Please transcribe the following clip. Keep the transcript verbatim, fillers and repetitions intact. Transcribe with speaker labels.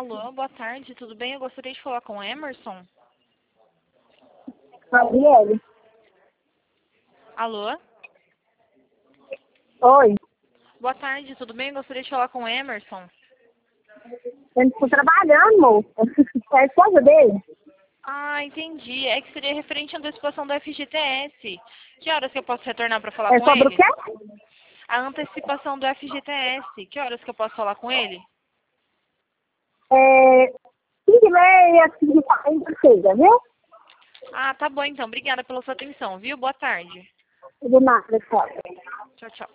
Speaker 1: Alô, boa tarde, tudo bem? Eu gostaria de falar com o Emerson.
Speaker 2: Gabriele.
Speaker 1: Alô?
Speaker 2: Oi.
Speaker 1: Boa tarde, tudo bem? Eu gostaria de falar com o Emerson.
Speaker 2: Eu estou trabalhando, moça. É a esposa dele?
Speaker 1: Ah, entendi. É que seria referente à antecipação do F G T S. Que horas que eu posso retornar para falar
Speaker 2: É
Speaker 1: com
Speaker 2: sobre o
Speaker 1: ele?
Speaker 2: quê?
Speaker 1: A antecipação do F G T S. Que horas que eu posso falar com ele?
Speaker 2: É cinco e meia, cinco e quarenta, chega, viu?
Speaker 1: Ah, tá bom então. Obrigada pela sua atenção, viu? Boa tarde.
Speaker 2: Do nada, só.
Speaker 1: Tchau, tchau.